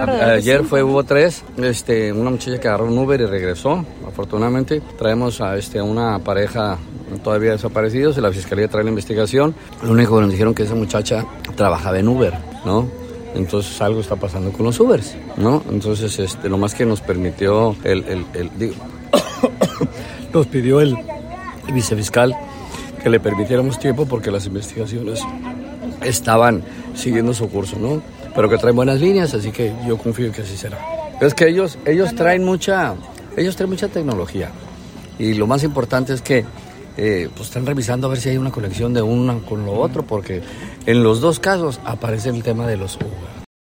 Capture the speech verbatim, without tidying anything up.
A, ayer fue, hubo tres, este, una muchacha que agarró un Uber y regresó, afortunadamente. Traemos a este, una pareja todavía desaparecidos, la fiscalía trae la investigación. Lo único que nos dijeron que esa muchacha trabajaba en Uber, ¿no? Entonces algo está pasando con los Ubers, ¿no? Entonces este, lo más que nos permitió el, el, el digo, nos pidió el, el vicefiscal que le permitiéramos tiempo porque las investigaciones estaban siguiendo su curso, ¿no? Pero que traen buenas líneas, así que yo confío en que así será. Es que ellos, ellos traen mucha, ellos traen mucha tecnología y lo más importante es que eh, pues están revisando a ver si hay una conexión de una con lo otro, porque en los dos casos aparece el tema de los Uber.